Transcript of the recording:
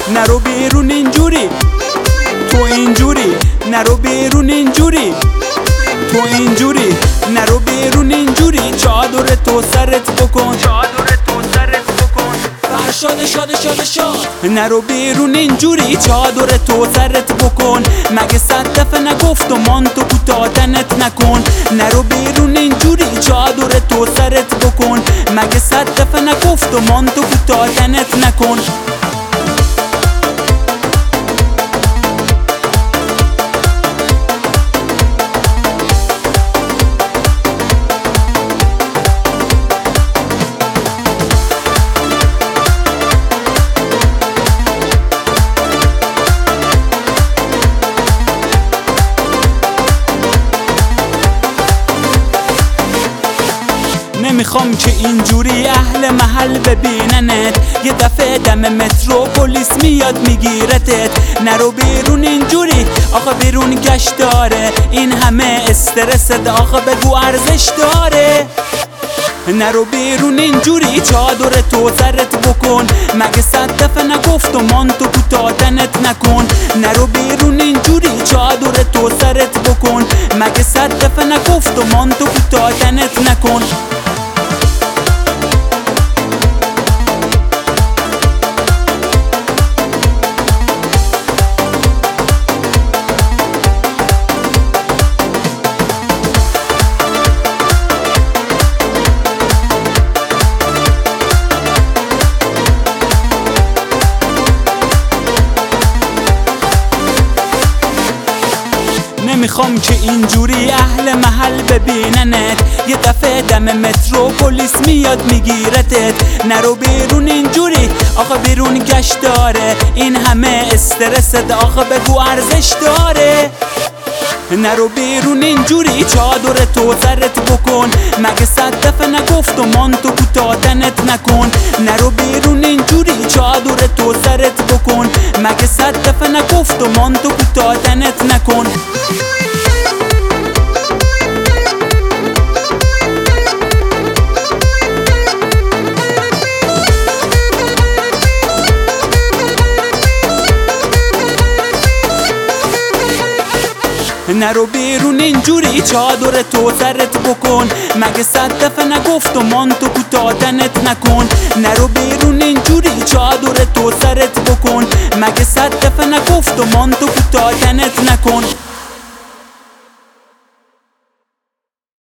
نرو بیرون اینجوری، تو اینجوری نرو بیرون اینجوری، تو اینجوری نرو بیرون اینجوری. چادر تو سرت بکن، چادر تو سرت بکن، فرشاد شاد شاد شاد. نرو بیرون اینجوری، چادر تو سرت بکن. مگه 100 دفعه نگفت و مانتو کوتاه تنت نکن. نرو بیرون اینجوری، چادر تو سرت بکن. مگه 100 دفعه نگفت و مانتو کوتاه تنت نکن. نمیخوام که اینجوری اهل محل ببیننت. یه دفعه دم مترو پلیس میاد میگیرتت. نرو بیرون اینجوری، آقا بیرون گشت داره. این همه استرست، آقا بگو ارزش داره. نرو بیرون اینجوری، چادر تو سرت بکن. مگه 100 دفعه نگفت و مانتو کوتاه تنت نکن. نرو بیرون اینجوری، چادر تو سرت بکن. مگه 100 دفعه نگفت و مانتو کوتاه تنت نکن. نمیخوام که اینجوری اهل محل ببیننت. یه دفعه دم مترو پلیس میاد میگیرتت. نرو بیرون اینجوری، آقا بیرون گشت داره. این همه استرست، آقا بگو ارزش داره. نرو بیرون اینجوری، چادر تو سرت بکن. مگه 100 دفعه نگفت و مانتو کوتاه تنت نکن. نرو بیرون اینجوری، چادر تو سرت بکن. مگه 100 دفعه نگفت و مانتو کوتاه تنت نکن. نرو بیرون اینجوری، چادر تو سرت بکن. مگه 100 دفعه نگفت و مانتو کوتاه تنت نکن. نرو بیرون اینجوری، چادر تو سرت بکن. مگه 100 دفعه نگفت و مانتو کوتاه تنت نکن.